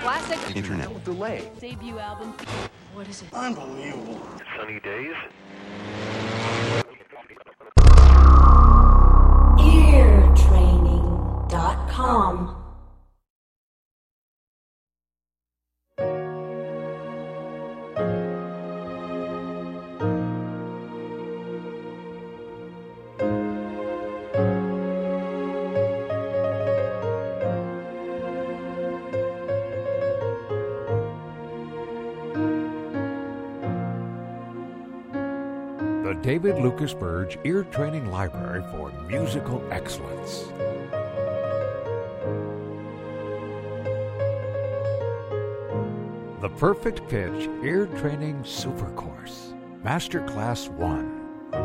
Classic. Internet with delay. Debut album. What is it? Unbelievable. Sunny days. Eartraining.com. The David Lucas Burge Ear Training Library for Musical Excellence. The Perfect Pitch Ear Training Super Course, Masterclass 1.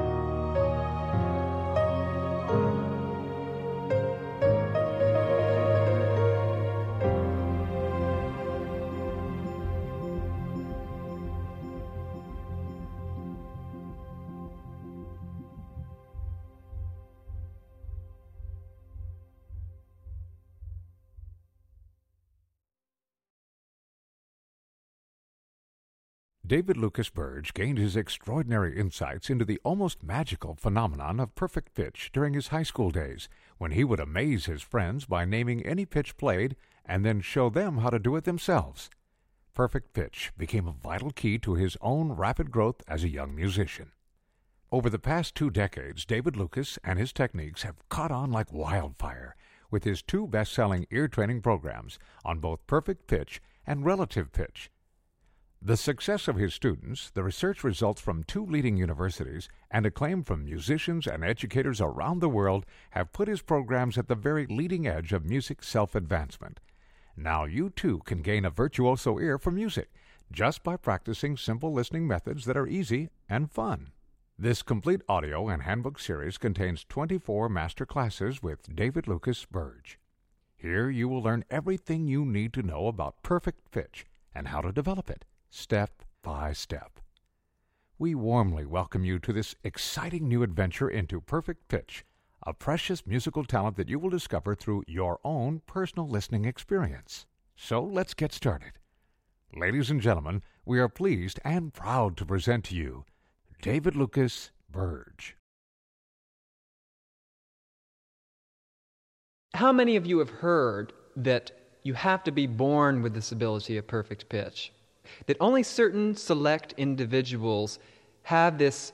David Lucas Burge gained his extraordinary insights into the almost magical phenomenon of perfect pitch during his high school days, when he would amaze his friends by naming any pitch played and then show them how to do it themselves. Perfect pitch became a vital key to his own rapid growth as a young musician. Over the past 2 decades, David Lucas and his techniques have caught on like wildfire, with his 2 best-selling ear training programs on both perfect pitch and relative pitch. The success of his students, the research results from 2 leading universities, and acclaim from musicians and educators around the world have put his programs at the very leading edge of music self-advancement. Now you too can gain a virtuoso ear for music just by practicing simple listening methods that are easy and fun. This complete audio and handbook series contains 24 master classes with David Lucas Burge. Here you will learn everything you need to know about perfect pitch and how to develop it, step by step. We warmly welcome you to this exciting new adventure into perfect pitch, a precious musical talent that you will discover through your own personal listening experience. So let's get started. Ladies and gentlemen, we are pleased and proud to present to you David Lucas Burge. How many of you have heard that you have to be born with this ability of perfect pitch? That only certain select individuals have this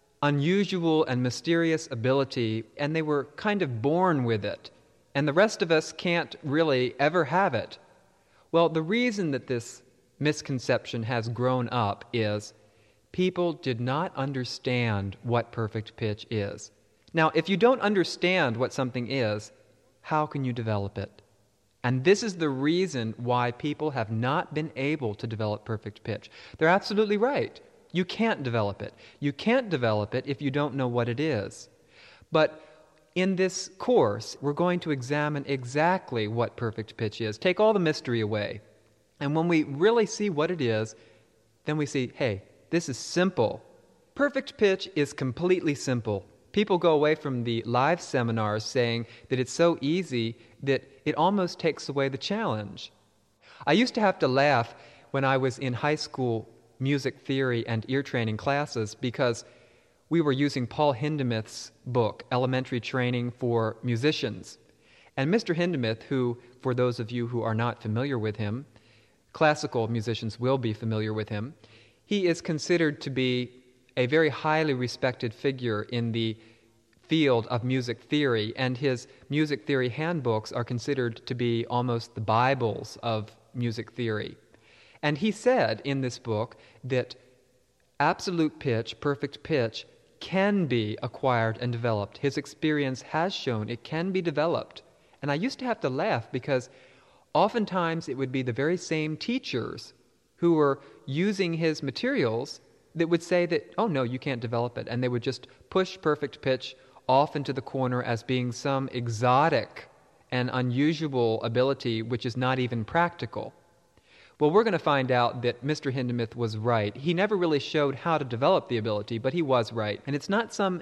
unusual and mysterious ability, and they were kind of born with it, and the rest of us can't really ever have it. Well, the reason that this misconception has grown up is people did not understand what perfect pitch is. Now, if you don't understand what something is, how can you develop it? And this is the reason why people have not been able to develop perfect pitch. They're absolutely right. You can't develop it. You can't develop it if you don't know what it is. But in this course, we're going to examine exactly what perfect pitch is. Take all the mystery away. And when we really see what it is, then we see, hey, this is simple. Perfect pitch is completely simple. People go away from the live seminars saying that it's so easy that it almost takes away the challenge. I used to have to laugh when I was in high school music theory and ear training classes because we were using Paul Hindemith's book, Elementary Training for Musicians. And Mr. Hindemith, who, for those of you who are not familiar with him, classical musicians will be familiar with him, he is considered to be a very highly respected figure in the field of music theory, and his music theory handbooks are considered to be almost the Bibles of music theory. And he said in this book that absolute pitch, perfect pitch, can be acquired and developed. His experience has shown it can be developed. And I used to have to laugh because oftentimes it would be the very same teachers who were using his materials that would say that, oh no, you can't develop it. And they would just push perfect pitch off into the corner as being some exotic and unusual ability which is not even practical. Well, we're going to find out that Mr. Hindemith was right. He never really showed how to develop the ability, but he was right. And it's not some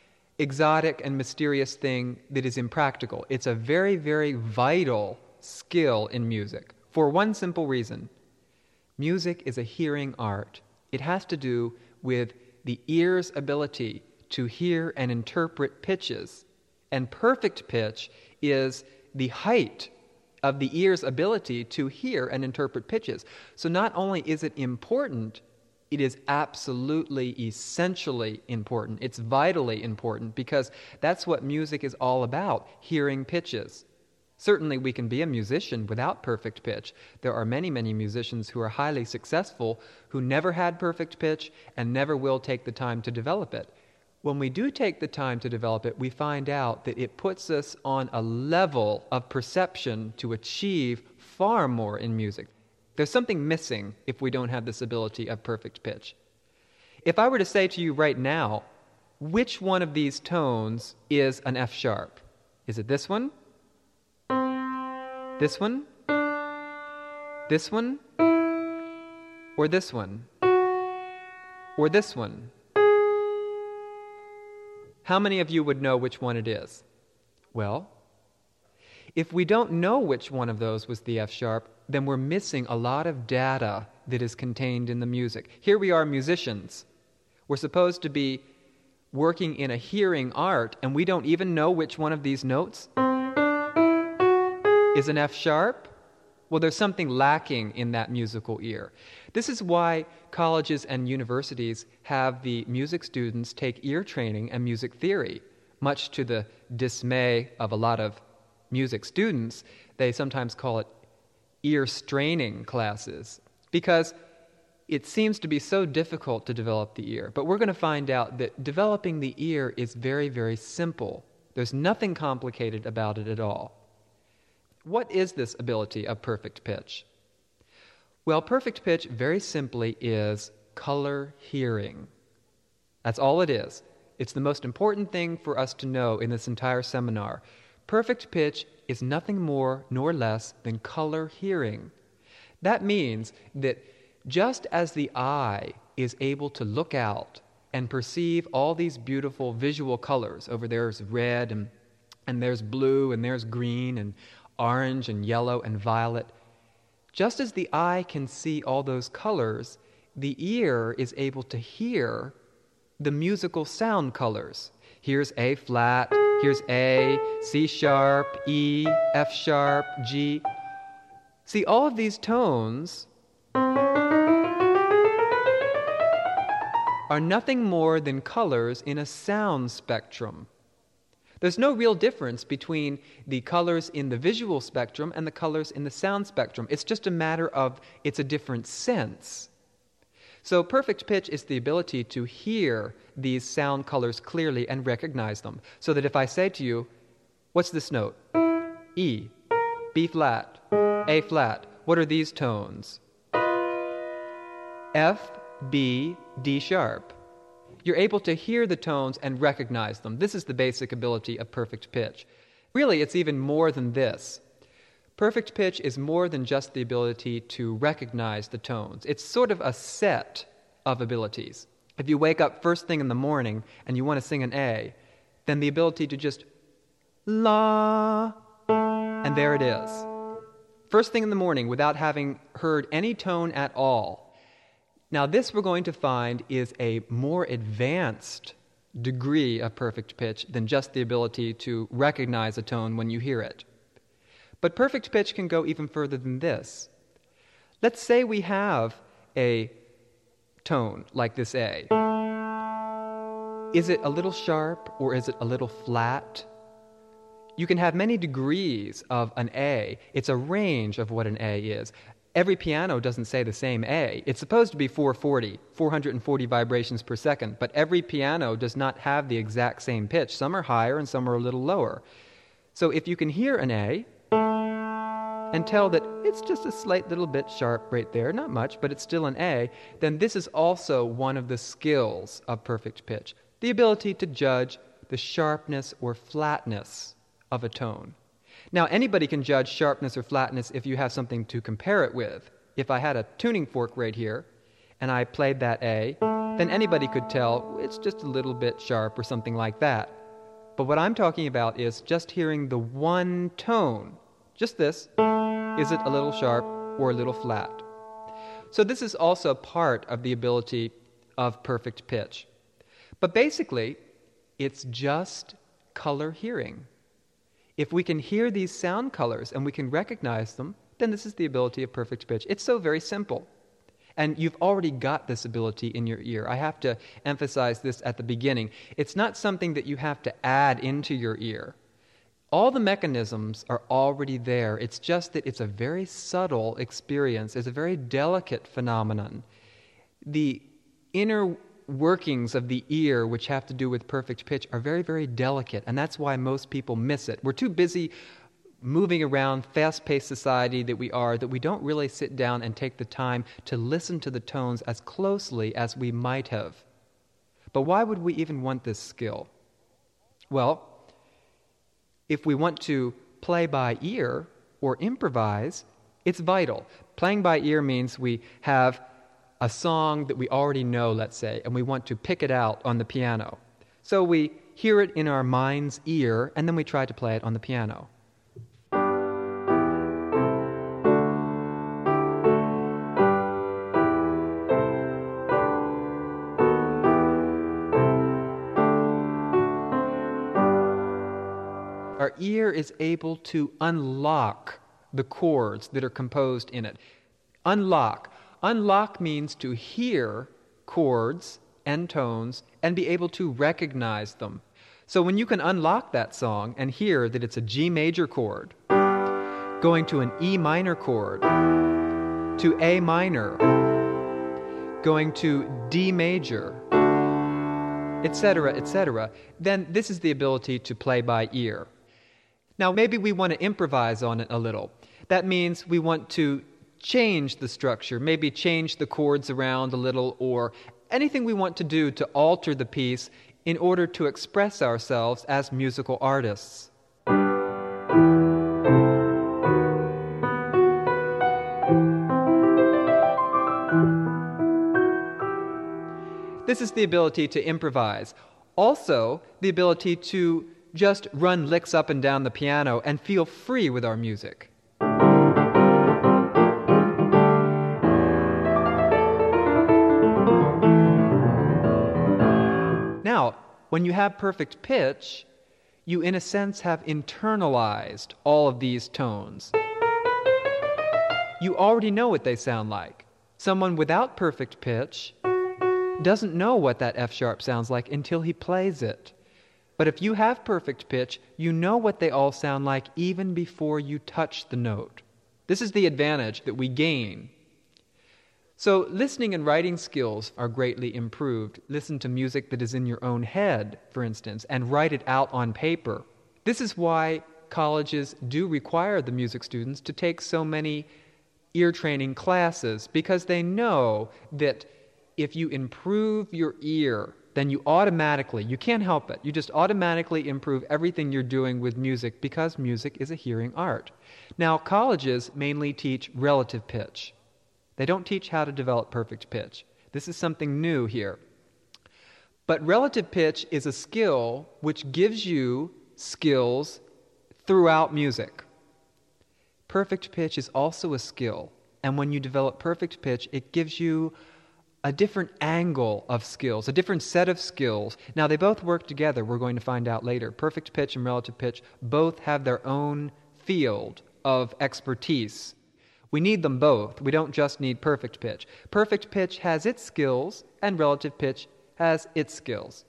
exotic and mysterious thing that is impractical. It's a very, very vital skill in music. for one simple reason. Music is a hearing art. It has to do with the ear's ability to hear and interpret pitches. And perfect pitch is the height of the ear's ability to hear and interpret pitches. So not only is it important, it is absolutely, essentially important. It's vitally important because that's what music is all about, hearing pitches. Certainly we can be a musician without perfect pitch. There are many, many musicians who are highly successful who never had perfect pitch and never will take the time to develop it. When we do take the time to develop it, we find out that it puts us on a level of perception to achieve far more in music. There's something missing if we don't have this ability of perfect pitch. If I were to say to you right now, which one of these tones is an F sharp? Is it this one? This one? This one? Or this one? Or this one? How many of you would know which one it is? Well, if we don't know which one of those was the F sharp, then we're missing a lot of data that is contained in the music. Here we are musicians. We're supposed to be working in a hearing art, and we don't even know which one of these notes is an F sharp. Well, there's something lacking in that musical ear. This is why colleges and universities have the music students take ear training and music theory. Much to the dismay of a lot of music students, they sometimes call it ear straining classes because it seems to be so difficult to develop the ear. But we're going to find out that developing the ear is very, very simple. There's nothing complicated about it at all. What is this ability of perfect pitch? Well, perfect pitch, very simply, is color hearing. That's all it is. It's the most important thing for us to know in this entire seminar. Perfect pitch is nothing more nor less than color hearing. That means that just as the eye is able to look out and perceive all these beautiful visual colors, over there's red and there's blue and there's green and orange and yellow and violet. Just as the eye can see all those colors, the ear is able to hear the musical sound colors. Here's A flat, here's A, C sharp, E, F sharp, G. See, all of these tones are nothing more than colors in a sound spectrum. There's no real difference between the colors in the visual spectrum and the colors in the sound spectrum. It's just a matter of it's a different sense. So perfect pitch is the ability to hear these sound colors clearly and recognize them. So that if I say to you, what's this note? E, B flat, A flat. What are these tones? F, B, D sharp. You're able to hear the tones and recognize them. This is the basic ability of perfect pitch. Really, it's even more than this. Perfect pitch is more than just the ability to recognize the tones. It's sort of a set of abilities. If you wake up first thing in the morning and you want to sing an A, then the ability to just la, and there it is. First thing in the morning without having heard any tone at all. Now, this we're going to find is a more advanced degree of perfect pitch than just the ability to recognize a tone when you hear it. But perfect pitch can go even further than this. Let's say we have a tone like this A. Is it a little sharp or is it a little flat? You can have many degrees of an A. It's a range of what an A is. Every piano doesn't say the same A. It's supposed to be 440 vibrations per second, but every piano does not have the exact same pitch. Some are higher and some are a little lower. So if you can hear an A and tell that it's just a slight little bit sharp right there, not much, but it's still an A, then this is also one of the skills of perfect pitch, the ability to judge the sharpness or flatness of a tone. Now, anybody can judge sharpness or flatness if you have something to compare it with. If I had a tuning fork right here, and I played that A, then anybody could tell it's just a little bit sharp or something like that. But what I'm talking about is just hearing the one tone. Just this. Is it a little sharp or a little flat. So this is also part of the ability of perfect pitch. But basically, it's just color hearing. If we can hear these sound colors and we can recognize them, then this is the ability of perfect pitch. It's so very simple. And you've already got this ability in your ear. I have to emphasize this at the beginning. It's not something that you have to add into your ear. All the mechanisms are already there. It's just that it's a very subtle experience. It's a very delicate phenomenon. The inner workings of the ear, which have to do with perfect pitch, are very, very delicate, and that's why most people miss it. We're too busy moving around, fast-paced society that we are, that we don't really sit down and take the time to listen to the tones as closely as we might have. But why would we even want this skill? Well, if we want to play by ear or improvise, it's vital. Playing by ear means we have a song that we already know, let's say, and we want to pick it out on the piano. So we hear it in our mind's ear, and then we try to play it on the piano. Our ear is able to unlock the chords that are composed in it. Unlock. Unlock means to hear chords and tones and be able to recognize them. So when you can unlock that song and hear that it's a G major chord, going to an E minor chord, to A minor, going to D major, etc., then this is the ability to play by ear. Now, maybe we want to improvise on it a little. That means we want to change the structure, maybe change the chords around a little, or anything we want to do to alter the piece in order to express ourselves as musical artists. This is the ability to improvise. Also, the ability to just run licks up and down the piano and feel free with our music. Now, when you have perfect pitch, you in a sense have internalized all of these tones. You already know what they sound like. Someone without perfect pitch doesn't know what that F sharp sounds like until he plays it. But if you have perfect pitch, you know what they all sound like even before you touch the note. This is the advantage that we gain. So listening and writing skills are greatly improved. Listen to music that is in your own head, for instance, and write it out on paper. This is why colleges do require the music students to take so many ear training classes, because they know that if you improve your ear, then you can't help it, you just automatically improve everything you're doing with music, because music is a hearing art. Now, colleges mainly teach relative pitch. They don't teach how to develop perfect pitch. This is something new here. But relative pitch is a skill which gives you skills throughout music. Perfect pitch is also a skill, and when you develop perfect pitch, it gives you a different angle of skills, a different set of skills. Now, they both work together, we're going to find out later. Perfect pitch and relative pitch both have their own field of expertise. We need them both. We don't just need perfect pitch. Perfect pitch has its skills, and relative pitch has its skills.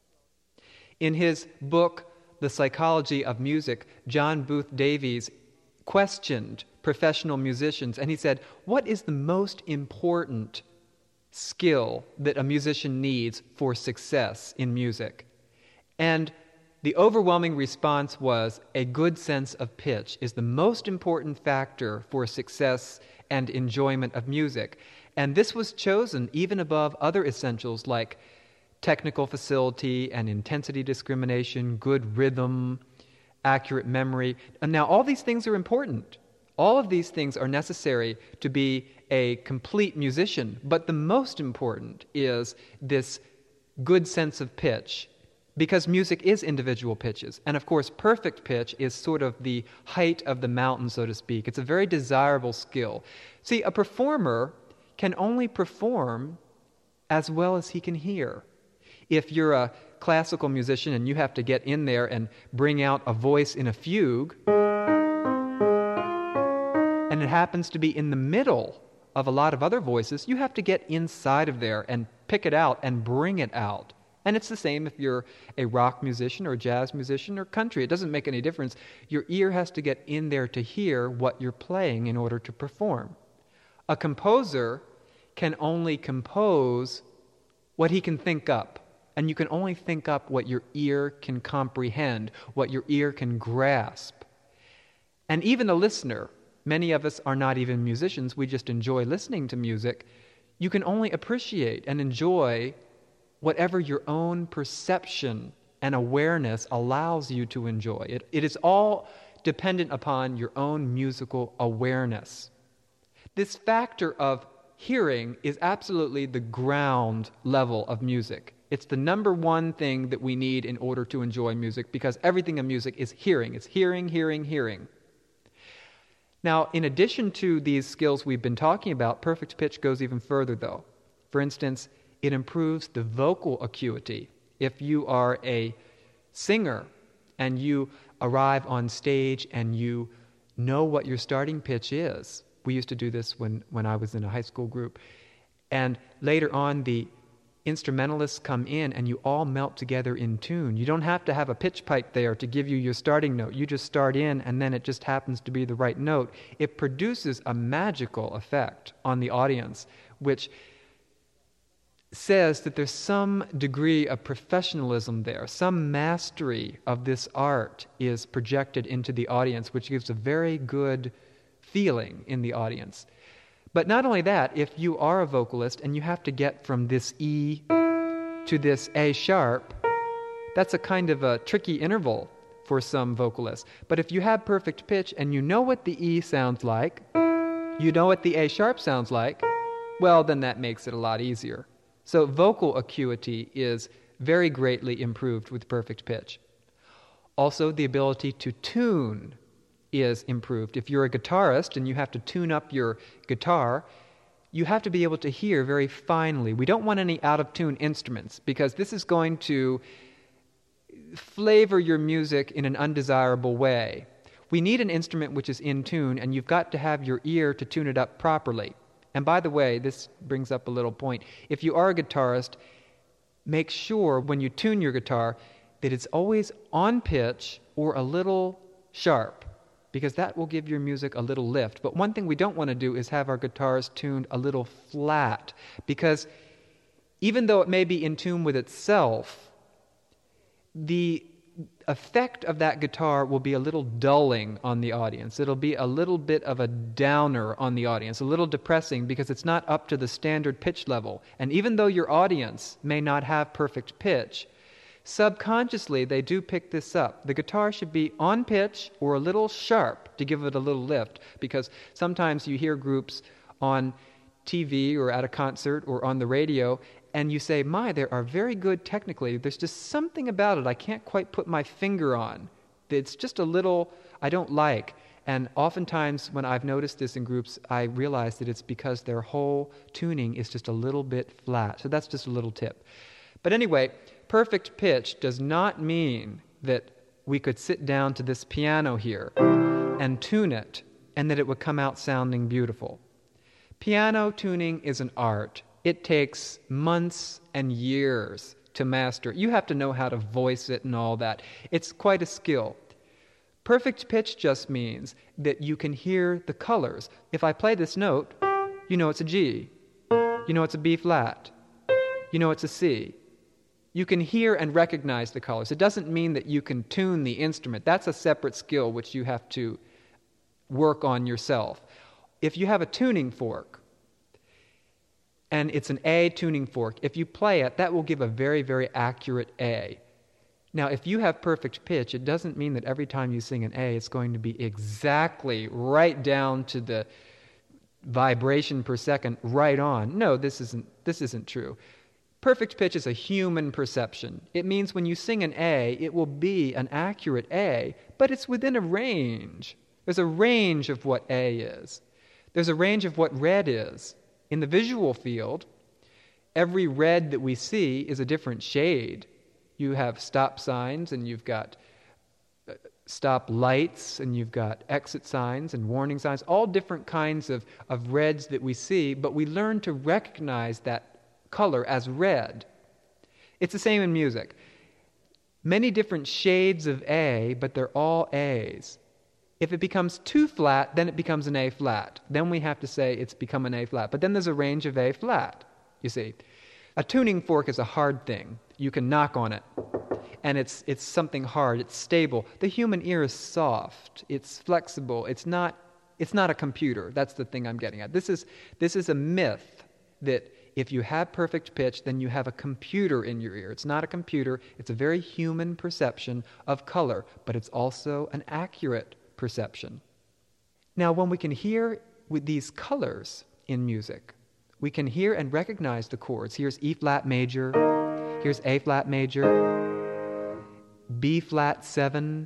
In his book, The Psychology of Music, John Booth Davies questioned professional musicians, and he said, what is the most important skill that a musician needs for success in music? And the overwhelming response was a good sense of pitch is the most important factor for success and enjoyment of music. And this was chosen even above other essentials like technical facility and intensity discrimination, good rhythm, accurate memory. And now all these things are important. All of these things are necessary to be a complete musician, but the most important is this good sense of pitch, because music is individual pitches. And of course, perfect pitch is sort of the height of the mountain, so to speak. It's a very desirable skill. See, a performer can only perform as well as he can hear. If you're a classical musician and you have to get in there and bring out a voice in a fugue, and it happens to be in the middle of a lot of other voices, you have to get inside of there and pick it out and bring it out. And it's the same if you're a rock musician or a jazz musician or country. It doesn't make any difference. Your ear has to get in there to hear what you're playing in order to perform. A composer can only compose what he can think up. And you can only think up what your ear can comprehend, what your ear can grasp. And even a listener, many of us are not even musicians, we just enjoy listening to music. You can only appreciate and enjoy whatever your own perception and awareness allows you to enjoy. It is all dependent upon your own musical awareness. This factor of hearing is absolutely the ground level of music. It's the number one thing that we need in order to enjoy music, because everything in music is hearing. It's hearing, hearing, hearing. Now, in addition to these skills we've been talking about, perfect pitch goes even further, though. For instance, it improves the vocal acuity. If you are a singer and you arrive on stage and you know what your starting pitch is, we used to do this when I was in a high school group, and later on the instrumentalists come in and you all melt together in tune. You don't have to have a pitch pipe there to give you your starting note. You just start in and then it just happens to be the right note. It produces a magical effect on the audience, which says that there's some degree of professionalism there, some mastery of this art is projected into the audience, which gives a very good feeling in the audience. But not only that, if you are a vocalist and you have to get from this E to this A sharp, that's a kind of a tricky interval for some vocalists. But if you have perfect pitch and you know what the E sounds like, you know what the A sharp sounds like, well, then that makes it a lot easier. So vocal acuity is very greatly improved with perfect pitch. Also, the ability to tune is improved. If you're a guitarist and you have to tune up your guitar, you have to be able to hear very finely. We don't want any out-of-tune instruments, because this is going to flavor your music in an undesirable way. We need an instrument which is in tune, and you've got to have your ear to tune it up properly. And by the way, this brings up a little point. If you are a guitarist, make sure when you tune your guitar that it's always on pitch or a little sharp, because that will give your music a little lift. But one thing we don't want to do is have our guitars tuned a little flat, because even though it may be in tune with itself, the effect of that guitar will be a little dulling on the audience. It'll be a little bit of a downer on the audience, a little depressing, because it's not up to the standard pitch level. And even though your audience may not have perfect pitch, subconsciously they do pick this up. The guitar should be on pitch or a little sharp to give it a little lift, because sometimes you hear groups on TV or at a concert or on the radio, and you say, my, they are very good technically. There's just something about it I can't quite put my finger on. It's just a little I don't like. And oftentimes when I've noticed this in groups, I realize that it's because their whole tuning is just a little bit flat. So that's just a little tip. But anyway, perfect pitch does not mean that we could sit down to this piano here and tune it and that it would come out sounding beautiful. Piano tuning is an art. It takes months and years to master. You have to know how to voice it and all that. It's quite a skill. Perfect pitch just means that you can hear the colors. If I play this note, you know it's a G. You know it's a B flat. You know it's a C. You can hear and recognize the colors. It doesn't mean that you can tune the instrument. That's a separate skill which you have to work on yourself. If you have a tuning fork, and it's an A tuning fork, if you play it, that will give a very, very accurate A. Now, if you have perfect pitch, it doesn't mean that every time you sing an A, it's going to be exactly right down to the vibration per second, right on. No, this isn't true. Perfect pitch is a human perception. It means when you sing an A, it will be an accurate A, but it's within a range. There's a range of what A is. There's a range of what red is. In the visual field, every red that we see is a different shade. You have stop signs, and you've got stop lights, and you've got exit signs and warning signs, all different kinds of reds that we see, but we learn to recognize that color as red. It's the same in music. Many different shades of A, but they're all A's. If it becomes too flat, then it becomes an A flat. Then we have to say it's become an A flat. But then there's a range of A flat, you see. A tuning fork is a hard thing. You can knock on it, and it's something hard. It's stable. The human ear is soft. It's flexible. It's not a computer. That's the thing I'm getting at. This is a myth that if you have perfect pitch, then you have a computer in your ear. It's not a computer. It's a very human perception of color, but it's also an accurate perception. Now, when we can hear with these colors in music, we can hear and recognize the chords. Here's E flat major, here's A flat major, B flat 7,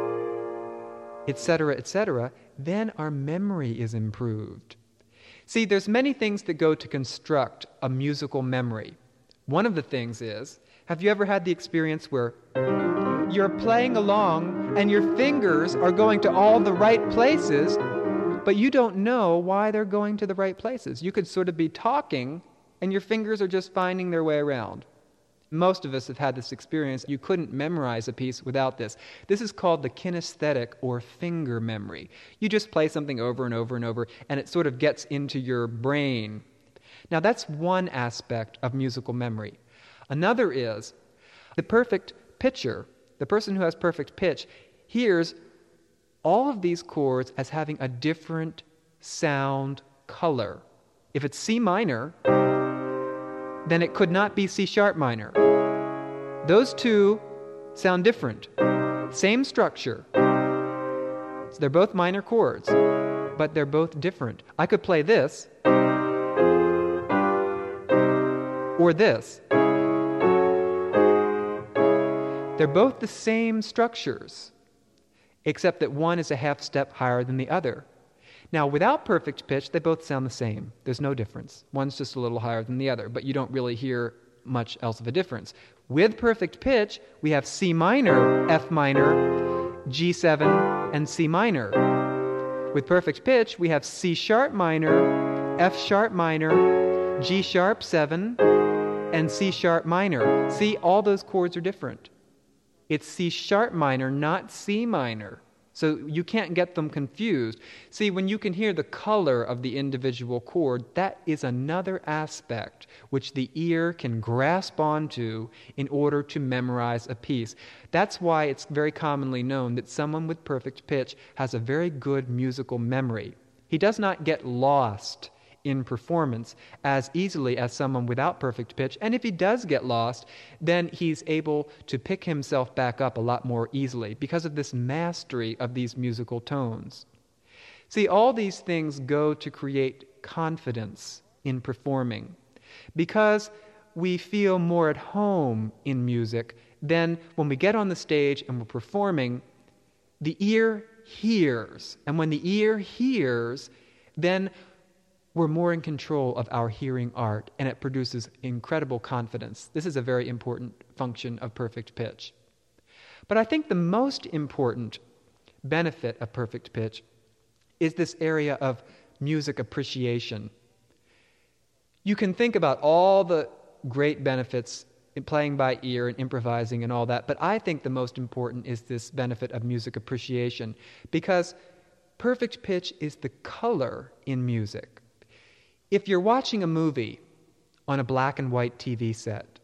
etc., then our memory is improved. See, there's many things that go to construct a musical memory. One of the things is, have you ever had the experience where you're playing along and your fingers are going to all the right places, but you don't know why they're going to the right places? You could sort of be talking and your fingers are just finding their way around. Most of us have had this experience. You couldn't memorize a piece without this. This is called the kinesthetic or finger memory. You just play something over and over and over, and it sort of gets into your brain. Now, that's one aspect of musical memory. Another is the perfect pitcher, the person who has perfect pitch, hears all of these chords as having a different sound color. If it's C minor, then it could not be C sharp minor. Those two sound different. Same structure. So they're both minor chords, but they're both different. I could play this or this. They're both the same structures, except that one is a half step higher than the other. Now, without perfect pitch, they both sound the same. There's no difference. One's just a little higher than the other, but you don't really hear much else of a difference. With perfect pitch, we have C minor, F minor, G7, and C minor. With perfect pitch, we have C sharp minor, F sharp minor, G sharp 7, and C sharp minor. See, all those chords are different. It's C sharp minor, not C minor. So you can't get them confused. See, when you can hear the color of the individual chord, that is another aspect which the ear can grasp onto in order to memorize a piece. That's why it's very commonly known that someone with perfect pitch has a very good musical memory. He does not get lost in performance as easily as someone without perfect pitch, and if he does get lost, then he's able to pick himself back up a lot more easily because of this mastery of these musical tones. See, all these things go to create confidence in performing. Because we feel more at home in music, then when we get on the stage and we're performing, the ear hears, and when the ear hears, then we're more in control of our hearing art, and it produces incredible confidence. This is a very important function of perfect pitch. But I think the most important benefit of perfect pitch is this area of music appreciation. You can think about all the great benefits in playing by ear and improvising and all that, but I think the most important is this benefit of music appreciation, because perfect pitch is the color in music. If you're watching a movie on a black and white TV set,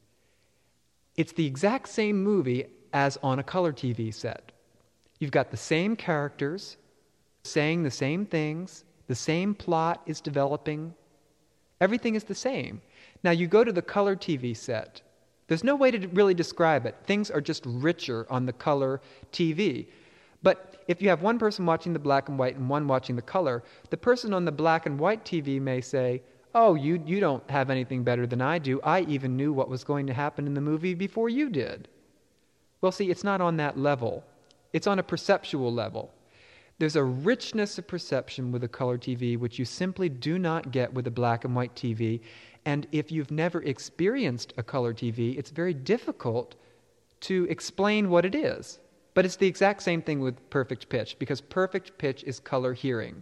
it's the exact same movie as on a color TV set. You've got the same characters saying the same things, the same plot is developing, everything is the same. Now you go to the color TV set, there's no way to really describe it. Things are just richer on the color TV. But if you have one person watching the black and white and one watching the color, the person on the black and white TV may say, Oh, you don't have anything better than I do. I even knew what was going to happen in the movie before you did. Well, see, it's not on that level. It's on a perceptual level. There's a richness of perception with a color TV which you simply do not get with a black and white TV. And if you've never experienced a color TV, it's very difficult to explain what it is. But it's the exact same thing with perfect pitch, because perfect pitch is color hearing.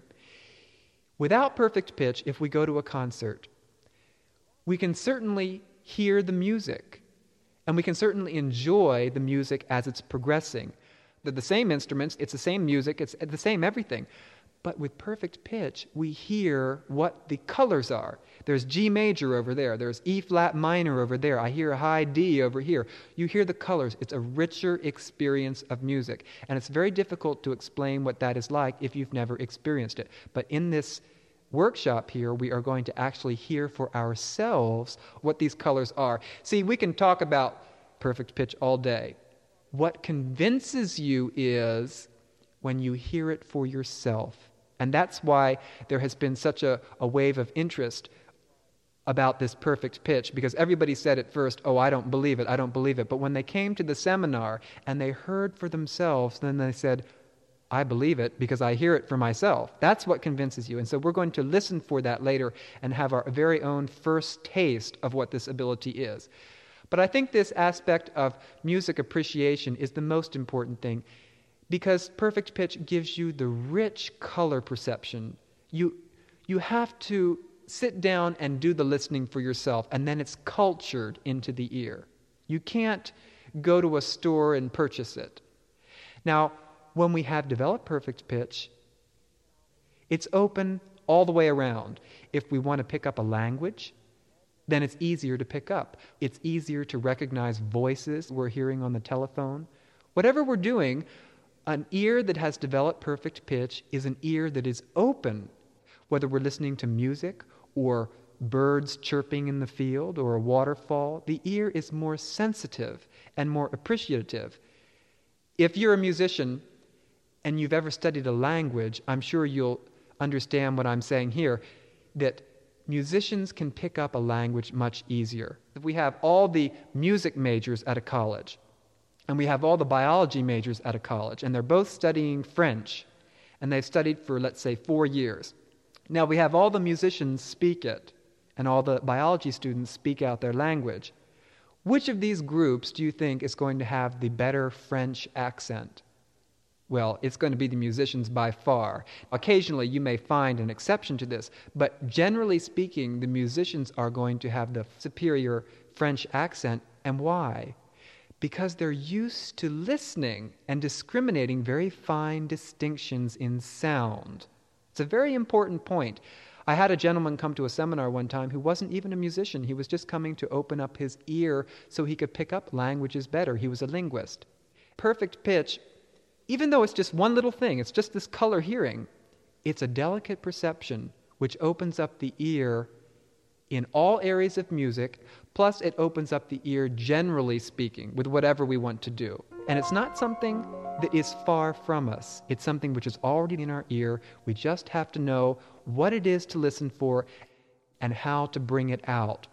Without perfect pitch, if we go to a concert, we can certainly hear the music, and we can certainly enjoy the music as it's progressing. They're the same instruments, it's the same music, it's the same everything. But with perfect pitch, we hear what the colors are. There's G major over there. There's E flat minor over there. I hear a high D over here. You hear the colors. It's a richer experience of music. And it's very difficult to explain what that is like if you've never experienced it. But in this workshop here, we are going to actually hear for ourselves what these colors are. See, we can talk about perfect pitch all day. What convinces you is when you hear it for yourself. And that's why there has been such a wave of interest about this perfect pitch, because everybody said at first, oh, I don't believe it, I don't believe it. But when they came to the seminar and they heard for themselves, then they said, I believe it because I hear it for myself. That's what convinces you. And so we're going to listen for that later and have our very own first taste of what this ability is. But I think this aspect of music appreciation is the most important thing, because perfect pitch gives you the rich color perception. You have to sit down and do the listening for yourself, and then it's cultured into the ear. You can't go to a store and purchase it. Now, when we have developed perfect pitch, it's open all the way around. If we want to pick up a language, then it's easier to pick up. It's easier to recognize voices we're hearing on the telephone. Whatever we're doing, an ear that has developed perfect pitch is an ear that is open, whether we're listening to music or birds chirping in the field or a waterfall. The ear is more sensitive and more appreciative. If you're a musician and you've ever studied a language, I'm sure you'll understand what I'm saying here, that musicians can pick up a language much easier. If we have all the music majors at a college, and we have all the biology majors at a college, and they're both studying French, and they've studied for, let's say, 4 years. Now we have all the musicians speak it, and all the biology students speak out their language. Which of these groups do you think is going to have the better French accent? Well, it's going to be the musicians by far. Occasionally you may find an exception to this, but generally speaking, the musicians are going to have the superior French accent. And why? Because they're used to listening and discriminating very fine distinctions in sound. It's a very important point. I had a gentleman come to a seminar one time who wasn't even a musician. He was just coming to open up his ear so he could pick up languages better. He was a linguist. Perfect pitch, even though it's just one little thing, it's just this color hearing, it's a delicate perception which opens up the ear in all areas of music, plus it opens up the ear generally speaking with whatever we want to do. And it's not something that is far from us. It's something which is already in our ear. We just have to know what it is to listen for and how to bring it out.